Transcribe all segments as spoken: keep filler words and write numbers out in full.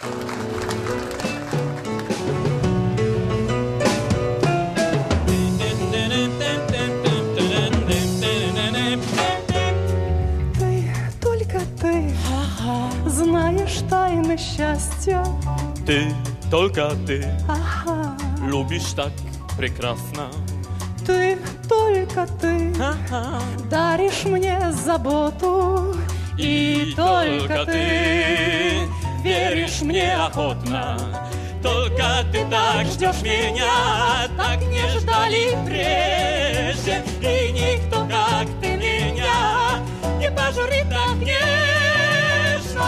Тайны счастья. Ты, только ты, Ага. любишь так прекрасно. Ты, только ты, Ага. даришь мне заботу. И только ты веришь мне охотно. Только ты так ждешь меня, так не ждали прежде. И никто, как ты, меня не пожурит так нежно.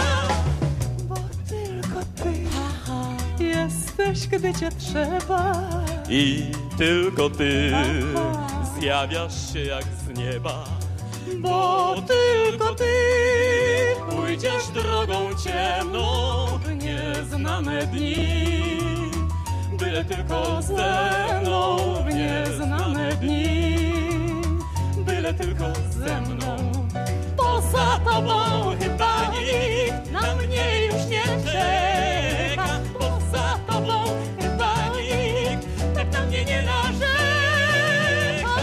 Jesteś, gdy cię trzeba. I tylko ty Aha. zjawiasz się jak z nieba. Bo tylko ty Pójdziesz drogą ciemną w nieznane dni. Byle tylko ze mną w nieznane dni. Byle tylko ze mną. Poza tobą chyba nikt na mnie już nie czeka. Poza tobą chyba nikt tak na mnie nie narzeka.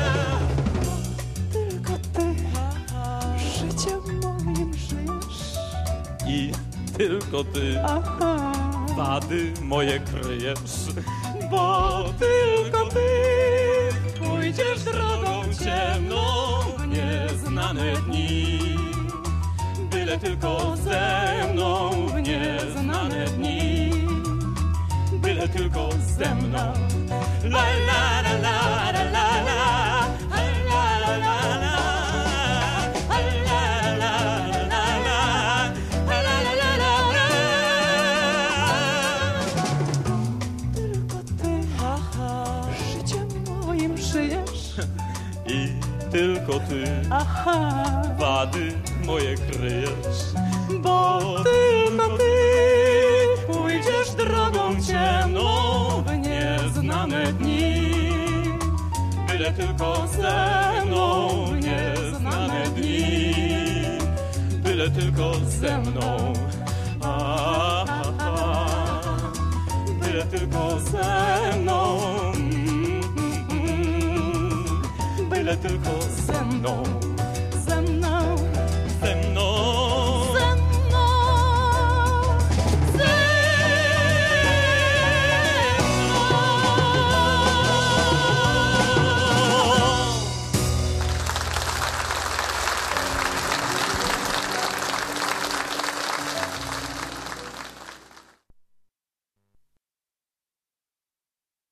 tylko ty życiem moim żyjesz. I tylko ty Aha. wady moje kryjesz. Bo tylko ty pójdziesz drogą ciemną w nieznane dni. Byle tylko ze mną w nieznane dni. Byle tylko ze mną. La la la la la la la. La la la la la. La la la la la. La la la la la. Tylko ty życiem moim żyjesz. I tylko ty Aha. wady moje kryjesz. Bo tylko ty Pójdziesz drogą ciemną w nieznane dni. Byle tylko ze mną w nieznane dni. Byle tylko ze mną. A, a, a. Byle tylko ze mną. Mm, mm, mm. Byle tylko ze mną.